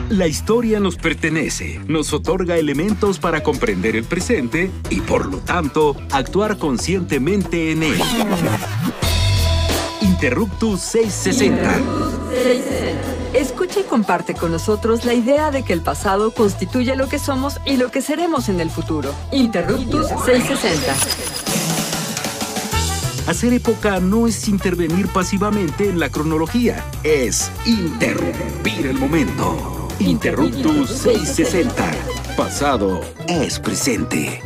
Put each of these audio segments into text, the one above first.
La historia nos pertenece, nos otorga elementos para comprender el presente y, por lo tanto, actuar conscientemente en él. Interruptus 660. Escucha y comparte con nosotros la idea de que el pasado constituye lo que somos y lo que seremos en el futuro. Interruptus 660. Hacer época no es intervenir pasivamente en la cronología, es interrumpir el momento. Interruptus 660. Pasado es presente.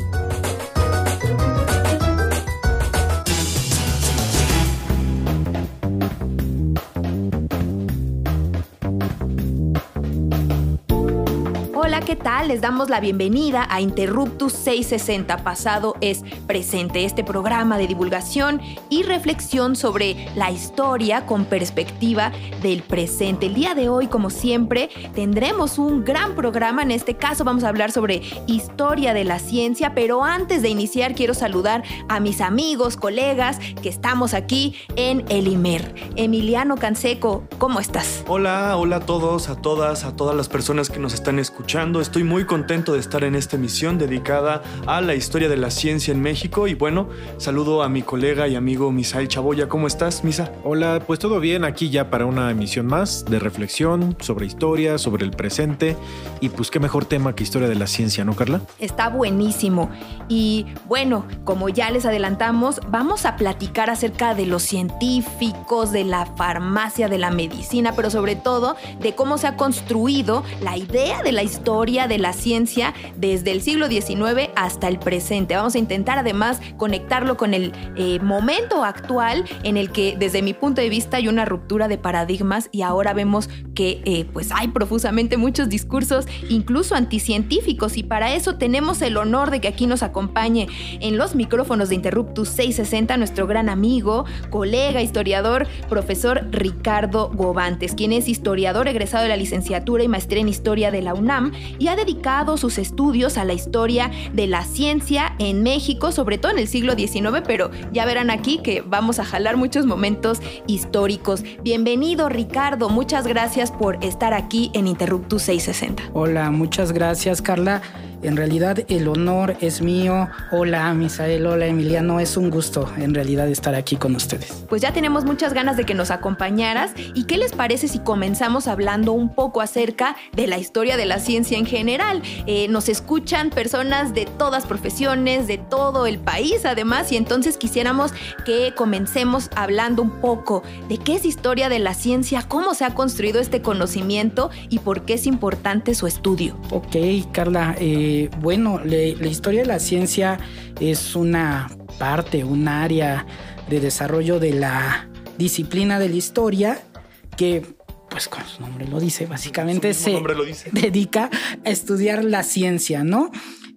Hola, ¿qué tal? Les damos la bienvenida a Interruptus 660, Pasado es Presente, este programa de divulgación y reflexión sobre la historia con perspectiva del presente. El día de hoy, como siempre, tendremos un gran programa. En este caso vamos a hablar sobre historia de la ciencia, pero antes de iniciar quiero saludar a mis amigos, colegas que estamos aquí en el IMER. Emiliano Canseco, ¿cómo estás? Hola a todos, a todas las personas que nos están escuchando. Estoy muy contento de estar en esta emisión dedicada a la historia de la ciencia en México. Y bueno, saludo a mi colega y amigo Misael Chaboya. ¿Cómo estás, Misa? Hola, pues todo bien, aquí ya para una emisión más de reflexión sobre historia, sobre el presente. Y pues qué mejor tema que historia de la ciencia, ¿no, Carla? Está buenísimo. Y bueno, como ya les adelantamos, vamos a platicar acerca de los científicos, de la farmacia, de la medicina, pero sobre todo de cómo se ha construido la idea de la historia de la ciencia desde el siglo XIX hasta el presente. Vamos a intentar además conectarlo con el momento actual en el que desde mi punto de vista hay una ruptura de paradigmas y ahora vemos que pues hay profusamente muchos discursos incluso anticientíficos, y para eso tenemos el honor de que aquí nos acompañe en los micrófonos de Interruptus 660 nuestro gran amigo, colega, historiador, profesor Ricardo Govantes, quien es historiador egresado de la licenciatura y maestría en historia de la UNAM y ha dedicado sus estudios a la historia de la ciencia en México, sobre todo en el siglo XIX, pero ya verán aquí que vamos a jalar muchos momentos históricos. Bienvenido, Ricardo, muchas gracias por estar aquí en Interruptus 660. Hola, muchas gracias, Carla. En realidad el honor es mío. Hola, Misael, hola, Emiliano. Es un gusto en realidad estar aquí con ustedes. Pues ya tenemos muchas ganas de que nos acompañaras. ¿Y qué les parece si comenzamos hablando un poco acerca de la historia de la ciencia en general? Nos escuchan personas de todas profesiones, de todo el país además, y entonces quisiéramos que comencemos hablando un poco de qué es historia de la ciencia, cómo se ha construido este conocimiento y por qué es importante su estudio. Ok, Carla, bueno, la historia de la ciencia es una parte, un área de desarrollo de la disciplina de la historia que, pues como su nombre lo dice, básicamente se dedica a estudiar la ciencia, ¿no?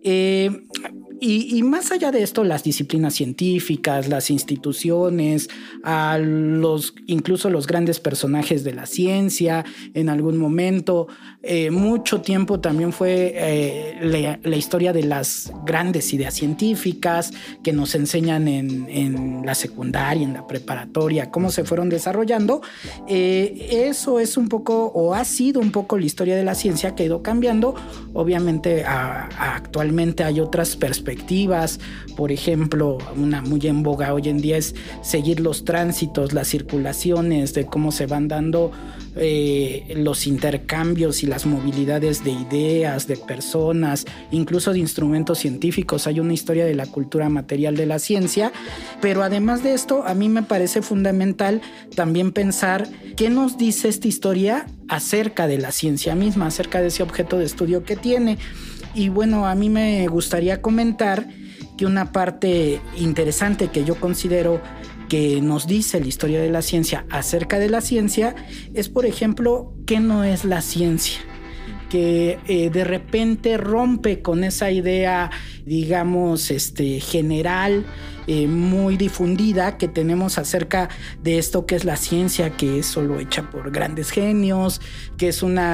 Y más allá de esto, las disciplinas científicas, las instituciones, incluso los grandes personajes de la ciencia, en algún momento, mucho tiempo también fue la historia de las grandes ideas científicas que nos enseñan en la secundaria, en la preparatoria, cómo se fueron desarrollando. Eso es un poco, o ha sido un poco la historia de la ciencia que ha ido cambiando. Obviamente, actualmente hay otras perspectivas. Por ejemplo, una muy en boga hoy en día es seguir los tránsitos, las circulaciones, de cómo se van dando los intercambios y las movilidades de ideas, de personas, incluso de instrumentos científicos. Hay una historia de la cultura material de la ciencia, pero además de esto, a mí me parece fundamental también pensar qué nos dice esta historia acerca de la ciencia misma, acerca de ese objeto de estudio que tiene. Y bueno, a mí me gustaría comentar que una parte interesante que yo considero que nos dice la historia de la ciencia acerca de la ciencia es, por ejemplo, ¿qué no es la ciencia? Que de repente rompe con esa idea, digamos, general muy difundida que tenemos acerca de esto que es la ciencia, que es solo hecha por grandes genios, que es un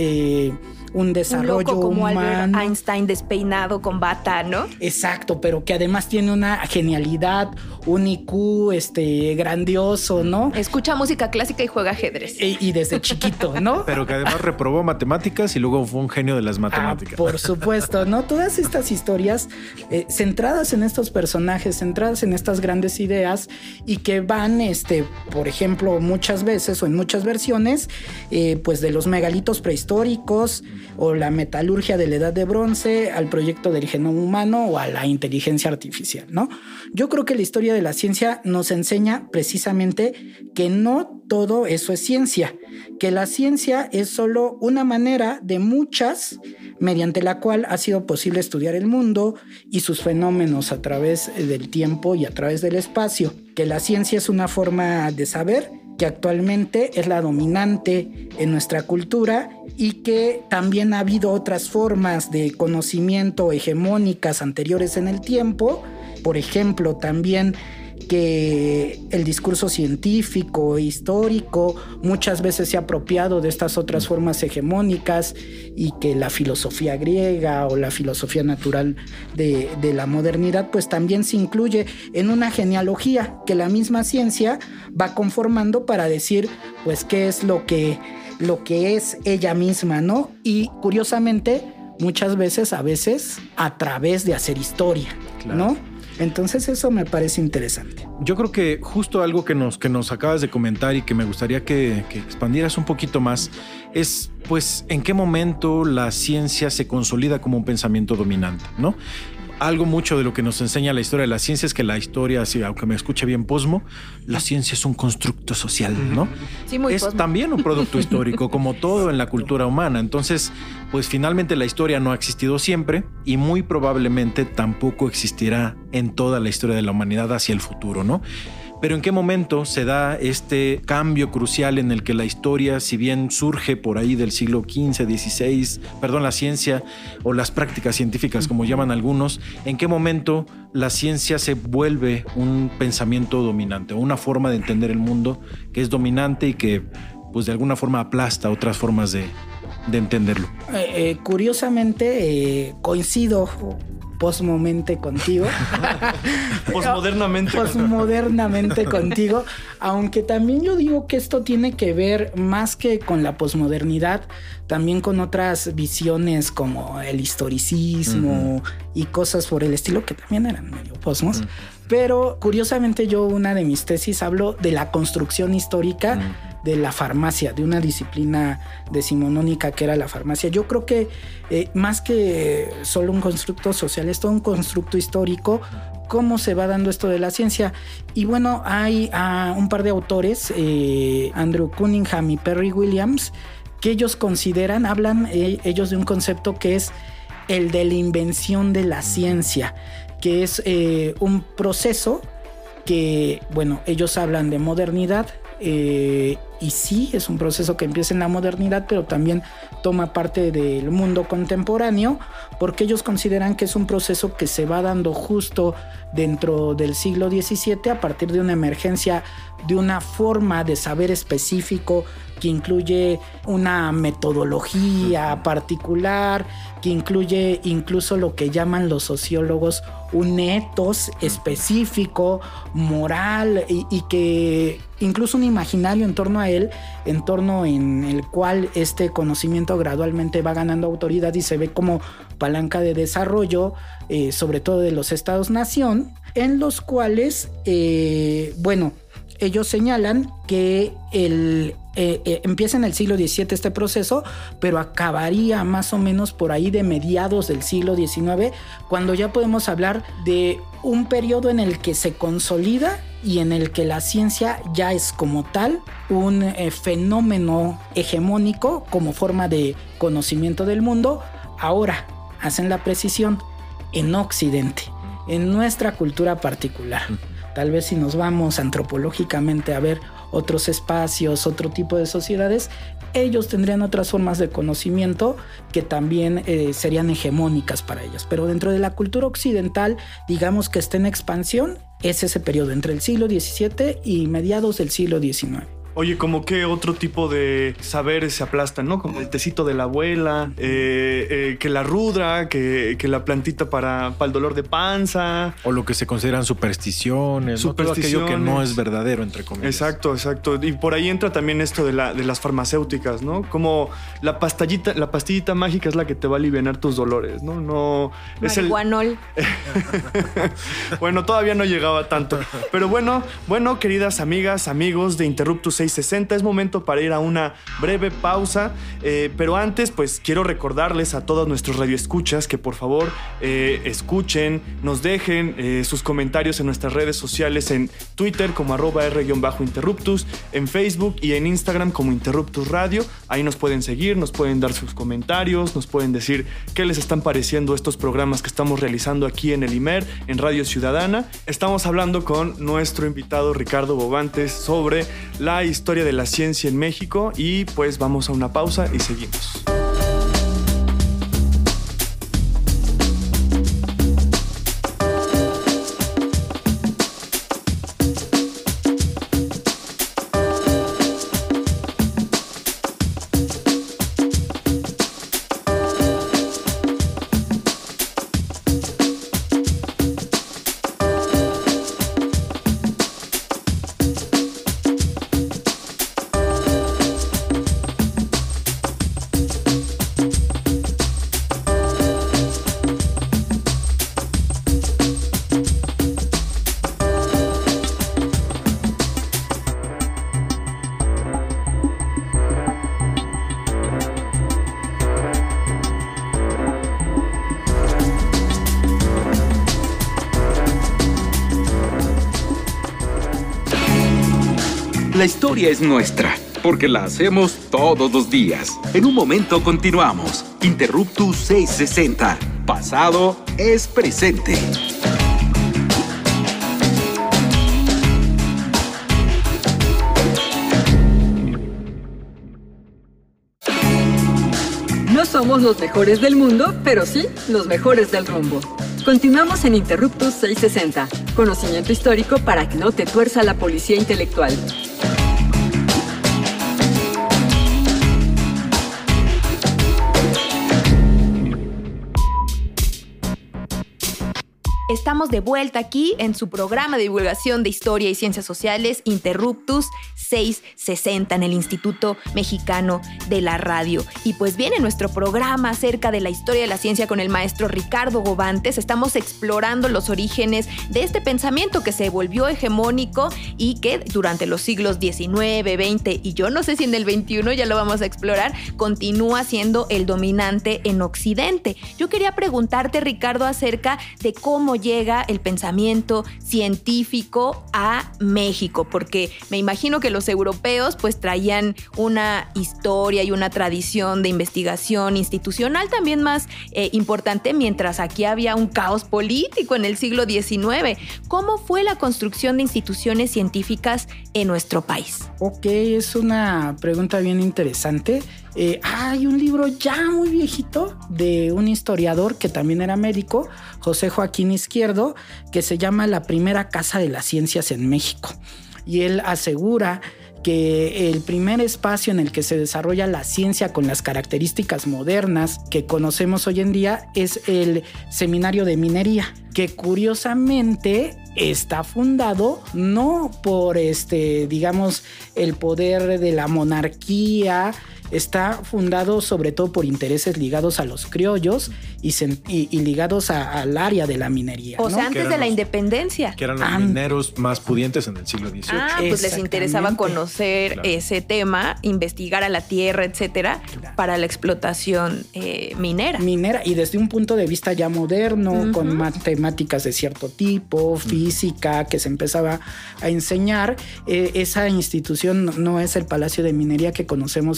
desarrollo un loco como humano. Albert Einstein despeinado con bata, ¿no? Exacto, pero que además tiene una genialidad, un IQ grandioso, ¿no? Escucha música clásica y juega ajedrez. Y desde chiquito, ¿no? Pero que además reprobó matemáticas y luego fue un genio de las matemáticas. Por supuesto, ¿no? Todas estas historias centradas en estos personajes, centradas en estas grandes ideas y que van, por ejemplo, muchas veces o en muchas versiones, pues de los megalitos prehistóricos o la metalurgia de la Edad de Bronce al proyecto del genoma humano o a la inteligencia artificial, ¿no? Yo creo que la historia de la ciencia nos enseña precisamente que no todo eso es ciencia, que la ciencia es solo una manera de muchas mediante la cual ha sido posible estudiar el mundo y sus fenómenos a través del tiempo y a través del espacio, que la ciencia es una forma de saber que actualmente es la dominante en nuestra cultura y que también ha habido otras formas de conocimiento hegemónicas anteriores en el tiempo. Por ejemplo, también que el discurso científico e histórico muchas veces se ha apropiado de estas otras formas hegemónicas y que la filosofía griega o la filosofía natural de la modernidad pues también se incluye en una genealogía que la misma ciencia va conformando para decir pues qué es lo que es ella misma, ¿no? Y curiosamente muchas veces, a veces a través de hacer historia, claro, ¿no? Entonces eso me parece interesante. Yo creo que justo algo que nos acabas de comentar y que me gustaría que expandieras un poquito más es, pues, en qué momento la ciencia se consolida como un pensamiento dominante, ¿no? Algo mucho de lo que nos enseña la historia de la ciencia es que la historia, aunque me escuche bien posmo, la ciencia es un constructo social, ¿no? Sí, muy es posmo. También un producto histórico, como todo en la cultura humana. Entonces, pues finalmente la historia no ha existido siempre y muy probablemente tampoco existirá en toda la historia de la humanidad hacia el futuro, ¿no? Pero ¿en qué momento se da este cambio crucial en el que la historia, si bien surge por ahí del siglo XV, XVI, la ciencia o las prácticas científicas, como llaman algunos, en qué momento la ciencia se vuelve un pensamiento dominante o una forma de entender el mundo que es dominante y que, pues, de alguna forma aplasta otras formas de entenderlo? Curiosamente, coincido posmamente contigo. Posmodernamente contigo, aunque también yo digo que esto tiene que ver más que con la posmodernidad, también con otras visiones como el historicismo y cosas por el estilo que también eran medio posmos. Pero curiosamente yo una de mis tesis hablo de la construcción histórica de la farmacia, de una disciplina decimonónica que era la farmacia. Yo creo que más que solo un constructo social, es todo un constructo histórico, cómo se va dando esto de la ciencia. Y bueno, hay un par de autores, Andrew Cunningham y Perry Williams, que ellos hablan ellos de un concepto que es el de la invención de la ciencia, que es un proceso que, bueno, ellos hablan de modernidad, y sí, es un proceso que empieza en la modernidad, pero también toma parte del mundo contemporáneo, porque ellos consideran que es un proceso que se va dando justo dentro del siglo XVII a partir de una emergencia de una forma de saber específico que incluye una metodología particular, que incluye incluso lo que llaman los sociólogos un ethos específico, moral, y que incluso un imaginario en torno a él, en torno en el cual este conocimiento gradualmente va ganando autoridad y se ve como palanca de desarrollo, sobre todo de los estados-nación, en los cuales, ellos señalan que empieza en el siglo XVII este proceso, pero acabaría más o menos por ahí de mediados del siglo XIX, cuando ya podemos hablar de un periodo en el que se consolida y en el que la ciencia ya es como tal un fenómeno hegemónico como forma de conocimiento del mundo. Ahora hacen la precisión en Occidente, en nuestra cultura particular. Tal vez si nos vamos antropológicamente a ver otros espacios, otro tipo de sociedades, ellos tendrían otras formas de conocimiento que también serían hegemónicas para ellos. Pero dentro de la cultura occidental, digamos que está en expansión es ese periodo entre el siglo XVII y mediados del siglo XIX. Oye, ¿como qué otro tipo de saberes se aplastan, no? Como el tecito de la abuela, que la rudra, que la plantita para el dolor de panza. O lo que se consideran supersticiones, ¿no? Todo aquello que no es verdadero, entre comillas. Exacto. Y por ahí entra también esto de las farmacéuticas, ¿no? Como la pastillita mágica es la que te va a aliviar tus dolores, ¿no? No es marihuanol. Bueno, todavía no llegaba tanto. Pero bueno, queridas amigas, amigos de Interruptus 660, es momento para ir a una breve pausa, pero antes pues quiero recordarles a todos nuestros radioescuchas que por favor escuchen, nos dejen sus comentarios en nuestras redes sociales, en Twitter como @r_interruptus, en Facebook y en Instagram como Interruptus Radio. Ahí nos pueden seguir, nos pueden dar sus comentarios, nos pueden decir qué les están pareciendo estos programas que estamos realizando aquí en el IMER, en Radio Ciudadana. Estamos hablando con nuestro invitado Ricardo Bobantes sobre la historia de la ciencia en México y pues vamos a una pausa y seguimos. La historia es nuestra, porque la hacemos todos los días. En un momento continuamos. Interruptus 660. Pasado es presente. No somos los mejores del mundo, pero sí los mejores del rumbo. Continuamos en Interruptus 660. Conocimiento histórico para que no te tuerza la policía intelectual. Estamos de vuelta aquí en su programa de divulgación de historia y ciencias sociales, Interruptus 660, en el Instituto Mexicano de la Radio. Y pues bien, en nuestro programa acerca de la historia de la ciencia con el maestro Ricardo Bobantes, estamos explorando los orígenes de este pensamiento que se volvió hegemónico y que durante los siglos XIX, XX y yo no sé si en el XXI, ya lo vamos a explorar, continúa siendo el dominante en Occidente. Yo quería preguntarte, Ricardo, acerca de cómo llega el pensamiento científico a México, porque me imagino que los europeos pues traían una historia y una tradición de investigación institucional también más importante, mientras aquí había un caos político en el siglo XIX. ¿Cómo fue la construcción de instituciones científicas en nuestro país? Ok, es una pregunta bien interesante. Hay un libro ya muy viejito de un historiador que también era médico, José Joaquín Izquierdo, que se llama La Primera Casa de las Ciencias en México. Y él asegura que el primer espacio en el que se desarrolla la ciencia con las características modernas que conocemos hoy en día es el Seminario de Minería, que curiosamente está fundado no por digamos, el poder de la monarquía. Está fundado sobre todo por intereses ligados a los criollos y ligados al área de la minería. O sea, antes de la independencia. Que eran los mineros más pudientes en el siglo XVIII. Pues les interesaba conocer ese tema, investigar a la tierra, etcétera, para la explotación minera. Y desde un punto de vista ya moderno, con matemáticas de cierto tipo, física, que se empezaba a enseñar. Esa institución no es el Palacio de Minería que conocemos hoy en día,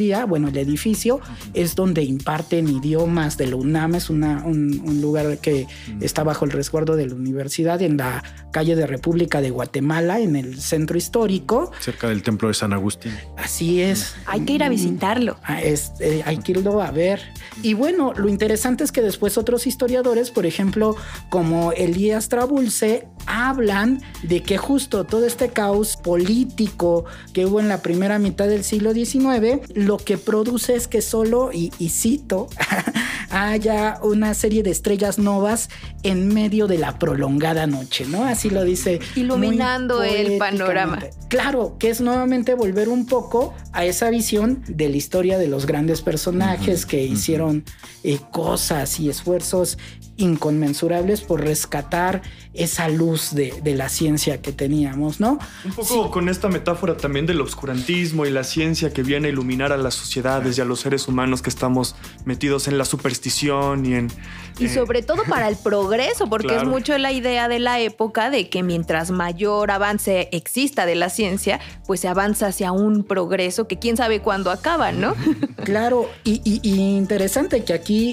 todavía, bueno, el edificio es donde imparten idiomas de la UNAM, es un lugar que está bajo el resguardo de la universidad en la calle de República de Guatemala, en el centro histórico. Cerca del templo de San Agustín. Así es. Hay que ir a visitarlo. Hay que irlo a ver. Y bueno, lo interesante es que después otros historiadores, por ejemplo, como Elías Trabulce, hablan de que justo todo este caos político que hubo en la primera mitad del siglo XIX, lo que produce es que solo, y cito, haya una serie de estrellas novas en medio de la prolongada noche, ¿no? Así lo dice. Iluminando el panorama. Claro, que es nuevamente volver un poco a esa visión de la historia de los grandes personajes que hicieron cosas y esfuerzos inconmensurables por rescatar esa luz de la ciencia que teníamos, ¿no? Un poco con esta metáfora también del obscurantismo y la ciencia que viene a iluminar a las sociedades y a los seres humanos que estamos metidos en la superstición y sobre todo para el progreso, porque es mucho la idea de la época de que mientras mayor avance exista de la ciencia, pues se avanza hacia un progreso que quién sabe cuándo acaba, ¿no? Claro, y interesante que aquí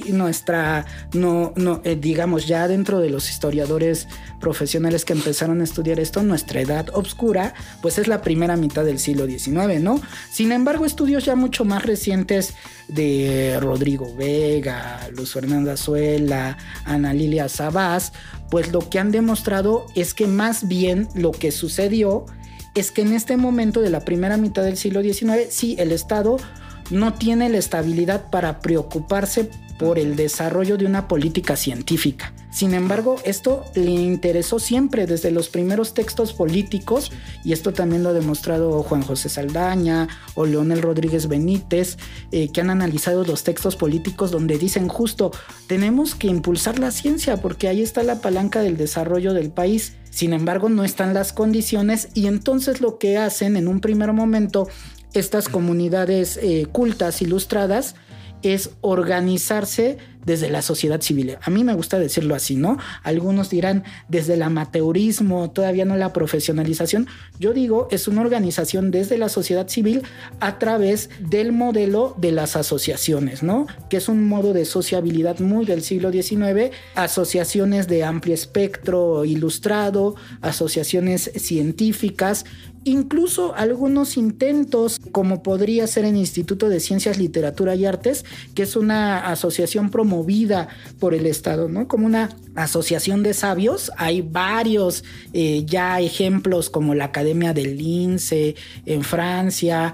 digamos, ya dentro de los historiadores profesionales que empezaron a estudiar esto, nuestra edad oscura, pues es la primera mitad del siglo XIX, ¿no? Sin embargo, estudios ya mucho más recientes de Rodrigo Vega, Luz Fernanda Azuela, Ana Lilia Sabás, pues lo que han demostrado es que más bien lo que sucedió es que en este momento de la primera mitad del siglo XIX, sí, el Estado no tiene la estabilidad para preocuparse por el desarrollo de una política científica. Sin embargo, esto le interesó siempre desde los primeros textos políticos, y esto también lo ha demostrado Juan José Saldaña o Leonel Rodríguez Benítez, que han analizado los textos políticos donde dicen justo, tenemos que impulsar la ciencia porque ahí está la palanca del desarrollo del país. Sin embargo, no están las condiciones, y entonces lo que hacen en un primer momento estas comunidades cultas, ilustradas, es organizarse desde la sociedad civil. A mí me gusta decirlo así, ¿no? Algunos dirán desde el amateurismo, todavía no la profesionalización. Yo digo, es una organización desde la sociedad civil a través del modelo de las asociaciones, ¿no? Que es un modo de sociabilidad muy del siglo XIX, asociaciones de amplio espectro ilustrado, asociaciones científicas, incluso algunos intentos, como podría ser el Instituto de Ciencias, Literatura y Artes, que es una asociación promovida por el Estado, ¿no? Como una asociación de sabios. Hay varios ya ejemplos, como la Academia del Lince en Francia,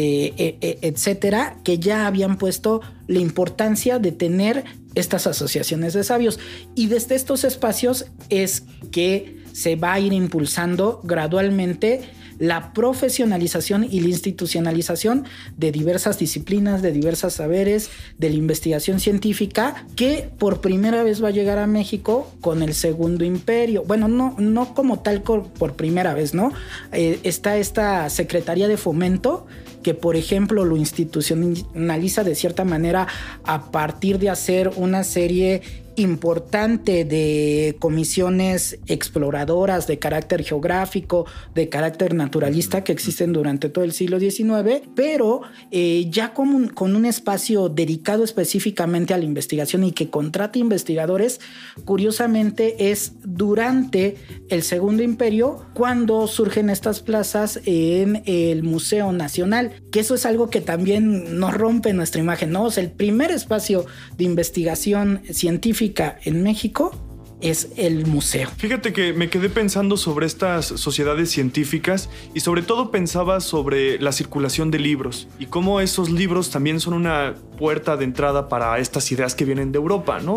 etcétera, que ya habían puesto la importancia de tener estas asociaciones de sabios. Y desde estos espacios es que se va a ir impulsando gradualmente la profesionalización y la institucionalización de diversas disciplinas, de diversos saberes, de la investigación científica, que por primera vez va a llegar a México con el Segundo Imperio. Bueno, no como tal por primera vez, ¿no? Está esta Secretaría de Fomento, que por ejemplo lo institucionaliza de cierta manera a partir de hacer una serie importante de comisiones exploradoras de carácter geográfico, de carácter naturalista, que existen durante todo el siglo XIX, pero ya con un espacio dedicado específicamente a la investigación y que contrata investigadores. Curiosamente es durante el Segundo Imperio cuando surgen estas plazas en el Museo Nacional, que eso es algo que también nos rompe nuestra imagen, ¿no? O sea, el primer espacio de investigación científica en México es el museo. Fíjate que me quedé pensando sobre estas sociedades científicas y sobre todo pensaba sobre la circulación de libros y cómo esos libros también son una puerta de entrada para estas ideas que vienen de Europa, ¿no?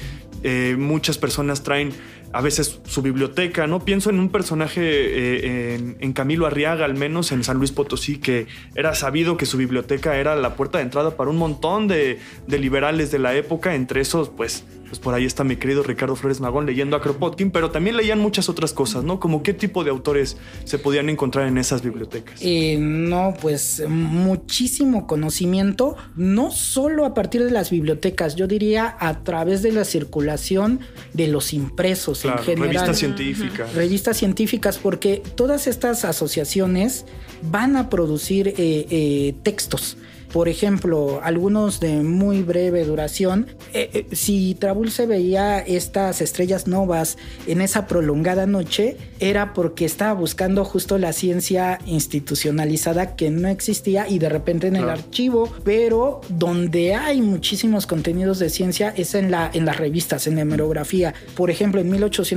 Muchas personas traen a veces su biblioteca, ¿no? Pienso en un personaje en Camilo Arriaga, al menos en San Luis Potosí, que era sabido que su biblioteca era la puerta de entrada para un montón de liberales de la época. Entre esos, pues por ahí está mi querido Ricardo Flores Magón leyendo a Kropotkin, pero también leían muchas otras cosas, ¿no? Como qué tipo de autores se podían encontrar en esas bibliotecas. No, pues muchísimo conocimiento, no solo a partir de las bibliotecas, yo diría a través de la circulación de los impresos, claro, en general. Revistas científicas. Revistas científicas, porque todas estas asociaciones van a producir textos. Por ejemplo, algunos de muy breve duración. Si Trabulce veía estas estrellas novas en esa prolongada noche, era porque estaba buscando justo la ciencia institucionalizada que no existía y de repente en el archivo, pero donde hay muchísimos contenidos de ciencia es en las revistas, en la hemerografía. Por ejemplo, en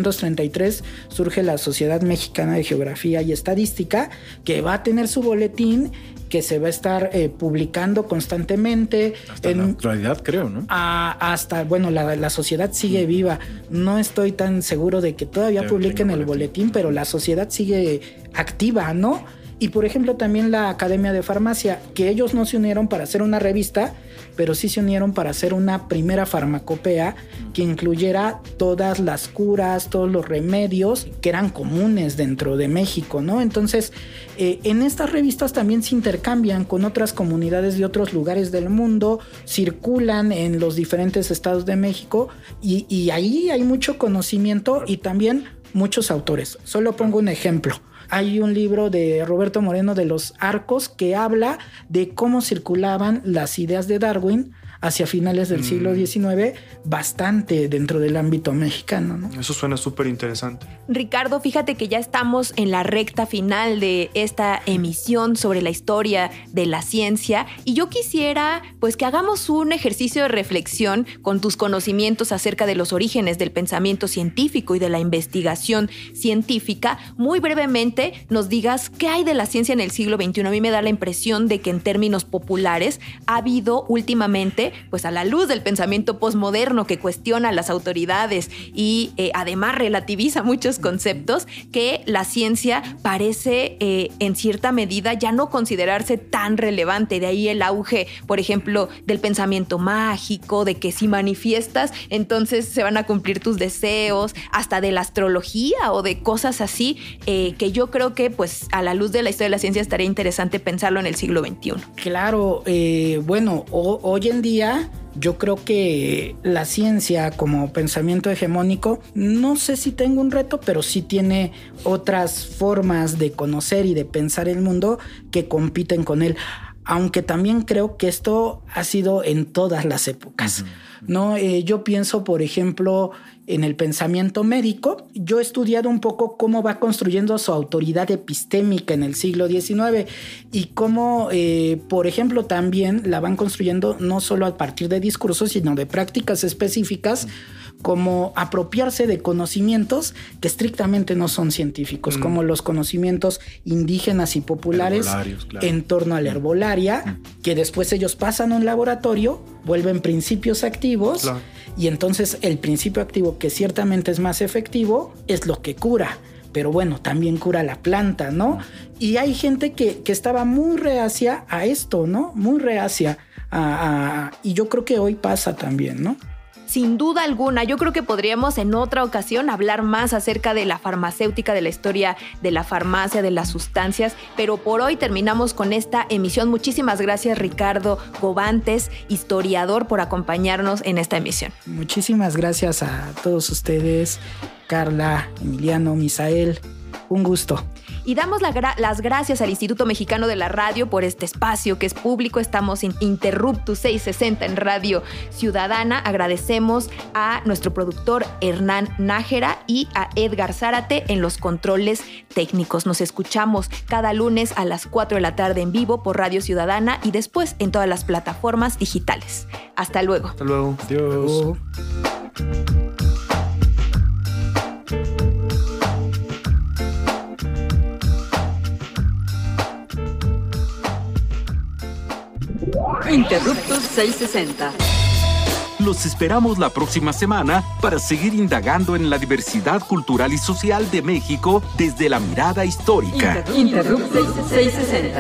1833 surge la Sociedad Mexicana de Geografía y Estadística, que va a tener su boletín que se va a estar publicando constantemente. Hasta en la actualidad, creo, ¿no? Bueno, la sociedad sigue viva. No estoy tan seguro de que todavía publiquen el boletín, pero la sociedad sigue activa, ¿no? Y por ejemplo también la Academia de Farmacia, que ellos no se unieron para hacer una revista, pero sí se unieron para hacer una primera farmacopea que incluyera todas las curas, todos los remedios que eran comunes dentro de México, ¿no? Entonces, en estas revistas también se intercambian con otras comunidades de otros lugares del mundo, circulan en los diferentes estados de México y ahí hay mucho conocimiento y también muchos autores. Solo pongo un ejemplo. Hay un libro de Roberto Moreno de los Arcos que habla de cómo circulaban las ideas de Darwin hacia finales del siglo XIX, bastante dentro del ámbito mexicano, ¿no? Eso suena súper interesante. Ricardo, fíjate que ya estamos en la recta final de esta emisión sobre la historia de la ciencia y yo quisiera pues que hagamos un ejercicio de reflexión con tus conocimientos acerca de los orígenes del pensamiento científico y de la investigación científica. Muy brevemente nos digas qué hay de la ciencia en el siglo XXI. A mí me da la impresión de que en términos populares ha habido últimamente, pues a la luz del pensamiento posmoderno que cuestiona las autoridades y además relativiza muchos conceptos, que la ciencia parece en cierta medida ya no considerarse tan relevante. De ahí el auge, por ejemplo, del pensamiento mágico, de que si manifiestas, entonces se van a cumplir tus deseos, hasta de la astrología o de cosas así, que yo creo que pues a la luz de la historia de la ciencia estaría interesante pensarlo en el siglo XXI. Claro, bueno, hoy en día yo creo que la ciencia como pensamiento hegemónico, no sé si tengo un reto, pero sí tiene otras formas de conocer y de pensar el mundo que compiten con él. Aunque también creo que esto ha sido en todas las épocas, ¿no? Yo pienso, por ejemplo, en el pensamiento médico. Yo he estudiado un poco cómo va construyendo su autoridad epistémica en el siglo XIX y cómo, por ejemplo, también la van construyendo no solo a partir de discursos, sino de prácticas específicas, como apropiarse de conocimientos que estrictamente no son científicos, como los conocimientos indígenas y populares en torno a la herbolaria, que después ellos pasan a un laboratorio, vuelven principios activos, y entonces el principio activo, que ciertamente es más efectivo, es lo que cura. Pero bueno, también cura la planta, ¿no? Y hay gente que estaba muy reacia a esto, ¿no? Muy reacia y yo creo que hoy pasa también, ¿no? Sin duda alguna, yo creo que podríamos en otra ocasión hablar más acerca de la farmacéutica, de la historia de la farmacia, de las sustancias, pero por hoy terminamos con esta emisión. Muchísimas gracias, Ricardo Govantes, historiador, por acompañarnos en esta emisión. Muchísimas gracias a todos ustedes, Carla, Emiliano, Misael, un gusto. Y damos las gracias al Instituto Mexicano de la Radio por este espacio que es público. Estamos en Interruptus 660 en Radio Ciudadana. Agradecemos a nuestro productor Hernán Nájera y a Edgar Zárate en los controles técnicos. Nos escuchamos cada lunes a las 4 de la tarde en vivo por Radio Ciudadana y después en todas las plataformas digitales. Hasta luego. Hasta luego. Adiós. Interruptus 660. Los esperamos la próxima semana para seguir indagando en la diversidad cultural y social de México desde la mirada histórica. Interruptus 660.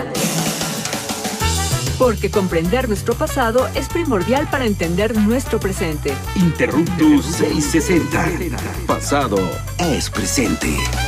Porque comprender nuestro pasado es primordial para entender nuestro presente. Interruptus 660. Pasado es presente.